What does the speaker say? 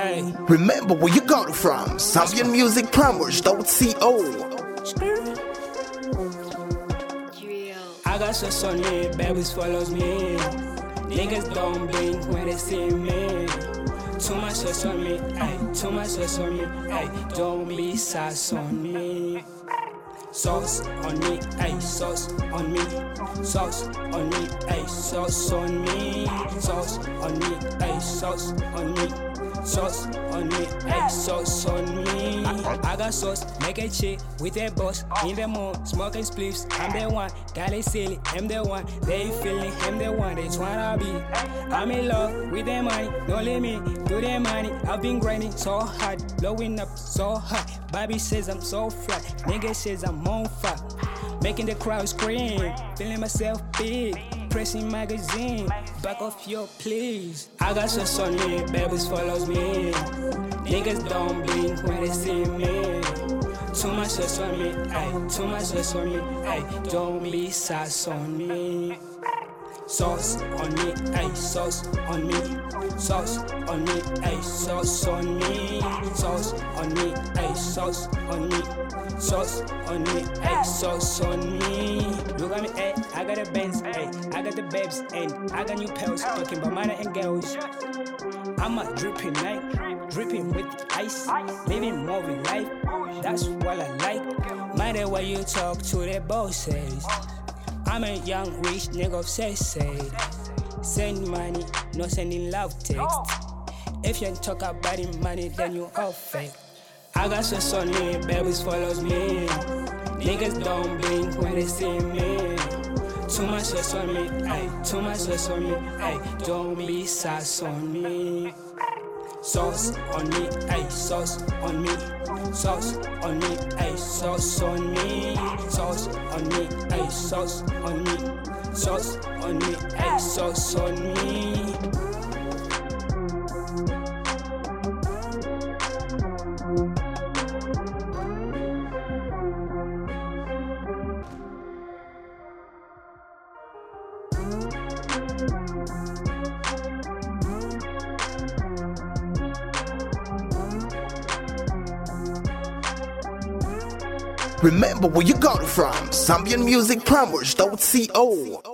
Hey. Remember where you got it from. ZambianMusicPromos.co. I got sauce on me, babies follows me. Niggas don't blink when they see me. Too much sauce on me, ayy. Too much sauce on me, ayy. Don't be sauce on me. Sauce on me, ayy. Sauce on me. Sauce on me, ayy. Sauce on me. Sauce on me, ayy. Sauce on me. Sauce on me, ayy. Sauce on me. I got sauce, make a chick with a boss. In the mood, smoking spliffs. I'm the one, got it silly. I'm the one, they feeling. I'm the one, they tryna be. I'm in love with the money, don't let me do the money. I've been grinding so hard, blowing up so hot. Bobby says I'm so flat, nigga says I'm on fire. Making the crowd scream, feeling myself big. Pressing magazine, back off your please. I got sauce on me, babies follows me. Niggas don't blink when they see me. Too much sauce on me, ayy. Too much sauce on me, ayy. Don't be sauce on me. Sauce on me, ayy. Sauce on me. Sauce on me, ayy. Sauce on me. Sauce on me, ayy. Sauce on me. Sauce on me, ayy. Sauce on me. Look at me, ayy. I got the Benz, ayy. I got the babes, and I got new pills. Talking about money and girls. I'm a dripping night, dripping with ice. Living moving life, that's what I like. Mind the way you talk to the bosses. I'm a young rich nigga obsessed. Send money, no sending love text. If you talk about the money, then you all fake. I got sauce on me, babies follows me. Niggas don't blink when they see me. Too much sauce on me, ayy. Too much sauce on me, ayy. Don't be sauce on me. Sauce on me, ayy. Sauce on me. Sauce on me, ayy. Sauce on me. Sauce on me, ayy. Sauce on me. Sauce on me, ayy. Sauce on me. Remember where you got it from. ZambianMusicPromos.co.